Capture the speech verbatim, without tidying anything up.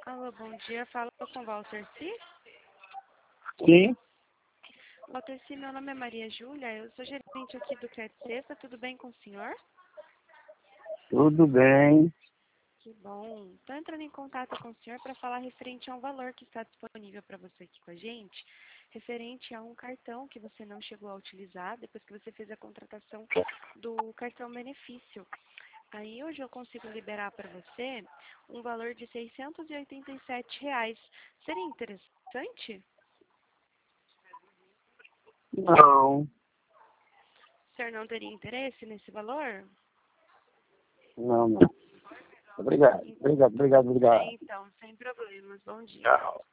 Alô, bom dia. Fala com o Walter C. Sim, Walter C, meu nome é Maria Júlia. Eu sou gerente aqui do Crédito Sexta. Tudo bem com o senhor? tudo bem. Que bom. Estou entrando em contato com o senhor para falar referente a um valor que está disponível para você aqui com a gente, referente a um cartão que você não chegou a utilizar depois que você fez a contratação do cartão benefício. Aí hoje eu consigo liberar para você um valor de seiscentos e oitenta e sete reais. Seria interessante? Não, O senhor não teria interesse nesse valor? não, não. Obrigado, obrigado, obrigado, obrigado. Então, sem problemas. Bom dia. Tchau.